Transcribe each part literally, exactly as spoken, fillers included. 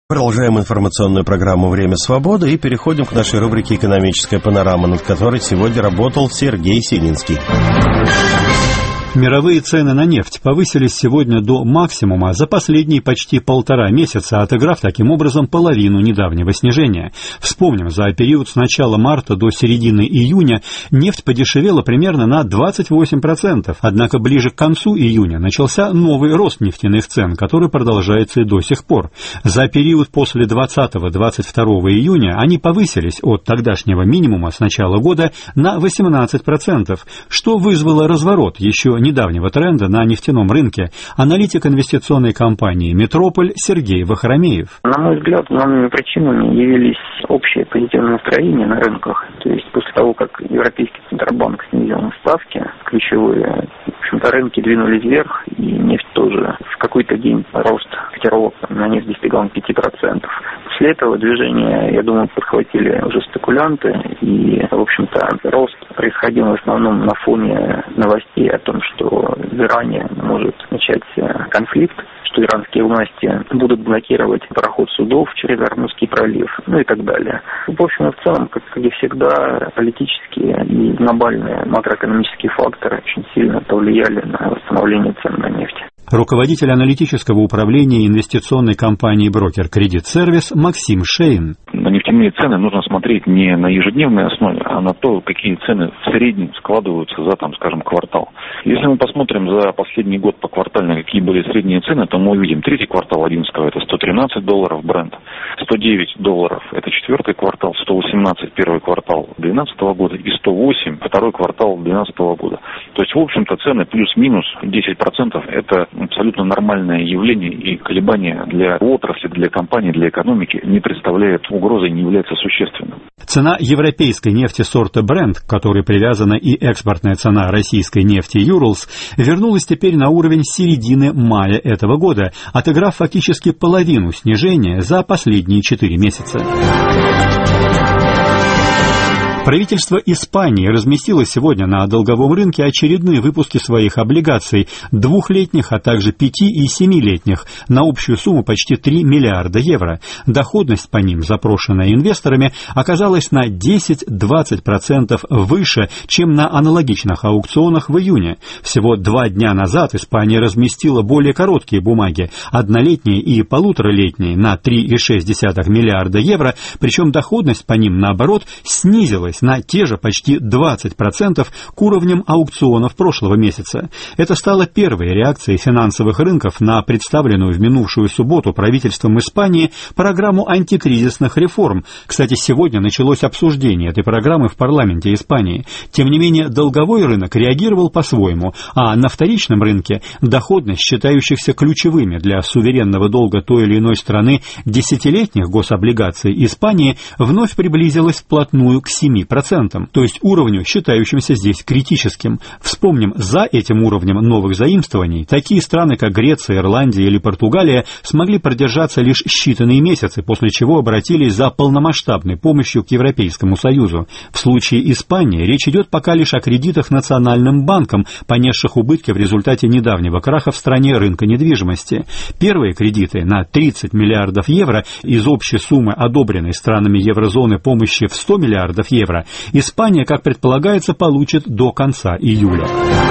Продолжаем информационную программу «Время свободы» и переходим к нашей рубрике «Экономическая панорама», над которой сегодня работал Сергей Сининский. Мировые цены на нефть повысились сегодня до максимума за последние почти полтора месяца, отыграв таким образом половину недавнего снижения. Вспомним, за период с начала марта до середины июня нефть подешевела примерно на двадцать восемь процентов, однако ближе к концу июня начался новый рост нефтяных цен, который продолжается и до сих пор. За период после двадцатого — двадцать второго июня они повысились от тогдашнего минимума с начала года на восемнадцать процентов, что вызвало разворот еще недавнего тренда на нефтяном рынке. Аналитик инвестиционной компании «Метрополь» Сергей Вахромеев. На мой взгляд, главными причинами явились общее позитивное настроение на рынках. То есть после того, как Европейский Центробанк снизил ставки, ключевые, в общем-то, рынки двинулись вверх, и нефть тоже в какой-то день рост котировок на нефть достигал пяти процентов. После этого движения, я думаю, подхватили уже спекулянты, и, в общем-то, рост происходил в основном на фоне новостей о том, что в Иране может начаться конфликт, что иранские власти будут блокировать пароход судов через Ормузский пролив, ну и так далее. В общем и в целом, как и всегда, политические и глобальные макроэкономические факторы очень сильно повлияли на восстановление цен на нефть. Руководитель аналитического управления инвестиционной компании «Брокер Кредит Сервис» Максим Шейн. На нефтяные цены нужно смотреть не на ежедневной основе, а на то, какие цены в среднем складываются за, там, скажем, квартал. Если мы посмотрим за последний год поквартально, какие были средние цены, то мы увидим третий квартал одиннадцатого это сто тринадцать долларов бренд, сто девять долларов это четвертый квартал, сто восемнадцать первый квартал двенадцатого года и сто восемь второй квартал двенадцатого года. То есть, в общем-то, цены плюс-минус десять процентов это абсолютно нормальное явление, и колебания для отрасли, для компании, для экономики не представляют угрозы и не являются существенным. Цена европейской нефти сорта Brent, к которой привязана и экспортная цена российской нефти Urals, вернулась теперь на уровень середины мая этого года, отыграв фактически половину снижения за последние четыре месяца. Правительство Испании разместило сегодня на долговом рынке очередные выпуски своих облигаций, двухлетних, а также пяти- и семилетних, на общую сумму почти три миллиарда евро. Доходность по ним, запрошенная инвесторами, оказалась на десять-двадцать процентов выше, чем на аналогичных аукционах в июне. Всего два дня назад Испания разместила более короткие бумаги, однолетние и полуторалетние, на три целых шесть десятых миллиарда евро, причем доходность по ним, наоборот, снизилась на те же почти двадцать процентов к уровням аукционов прошлого месяца. Это стало первой реакцией финансовых рынков на представленную в минувшую субботу правительством Испании программу антикризисных реформ. Кстати, сегодня началось обсуждение этой программы в парламенте Испании. Тем не менее, долговой рынок реагировал по-своему, а на вторичном рынке доходность считающихся ключевыми для суверенного долга той или иной страны десятилетних гособлигаций Испании вновь приблизилась вплотную к семи процентам, то есть уровню, считающимся здесь критическим. Вспомним, за этим уровнем новых заимствований такие страны, как Греция, Ирландия или Португалия, смогли продержаться лишь считанные месяцы, после чего обратились за полномасштабной помощью к Европейскому Союзу. В случае Испании речь идет пока лишь о кредитах национальным банкам, понесших убытки в результате недавнего краха в стране рынка недвижимости. Первые кредиты на тридцать миллиардов евро из общей суммы одобренной странами еврозоны помощи в сто миллиардов евро Испания, как предполагается, получит до конца июля.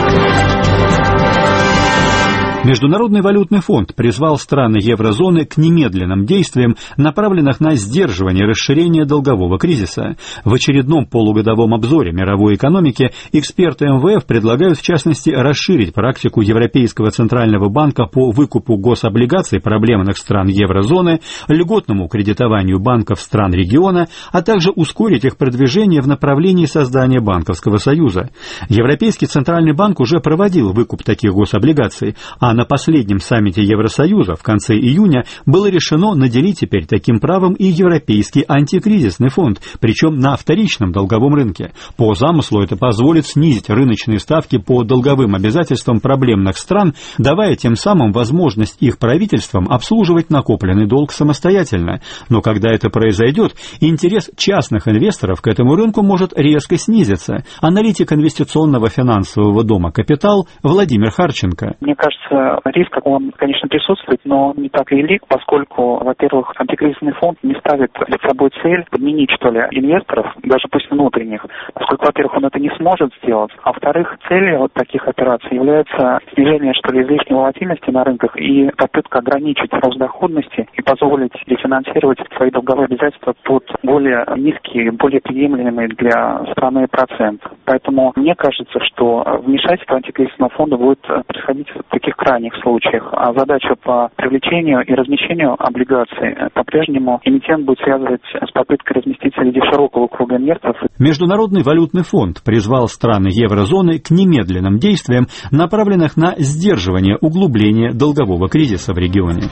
Международный валютный фонд призвал страны еврозоны к немедленным действиям, направленных на сдерживание расширения долгового кризиса. В очередном полугодовом обзоре мировой экономики эксперты эм вэ эф предлагают, в частности, расширить практику Европейского Центрального банка по выкупу гособлигаций проблемных стран еврозоны, льготному кредитованию банков стран региона, а также ускорить их продвижение в направлении создания банковского союза. Европейский Центральный банк уже проводил выкуп таких гособлигаций, а на последнем саммите Евросоюза в конце июня было решено наделить теперь таким правом и Европейский антикризисный фонд, причем на вторичном долговом рынке. По замыслу это позволит снизить рыночные ставки по долговым обязательствам проблемных стран, давая тем самым возможность их правительствам обслуживать накопленный долг самостоятельно. Но когда это произойдет, интерес частных инвесторов к этому рынку может резко снизиться. Аналитик инвестиционного финансового дома «Капитал» Владимир Харченко. Мне кажется, риск, он, конечно, присутствует, но не так велик, поскольку, во-первых, антикризисный фонд не ставит перед собой цель подменить, что ли, инвесторов, даже пусть внутренних, поскольку, во-первых, он это не сможет сделать, а во-вторых, целью вот таких операций является снижение, что ли, излишней волатильности на рынках и попытка ограничить рост доходности и позволить рефинансировать свои долговые обязательства под более низкие, более приемлемые для страны процент. Поэтому мне кажется, что вмешательство антикризисного фонда будет происходить в таких крайних случаях, а задача по привлечению и размещению облигаций по-прежнему эмитент будет связывать с попыткой разместить среди широкого круга инвесторов. Международный валютный фонд призвал страны еврозоны к немедленным действиям, направленных на сдерживание углубления долгового кризиса в регионе.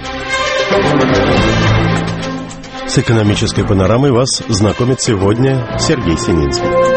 С экономической панорамой вас знакомит сегодня Сергей Сининский.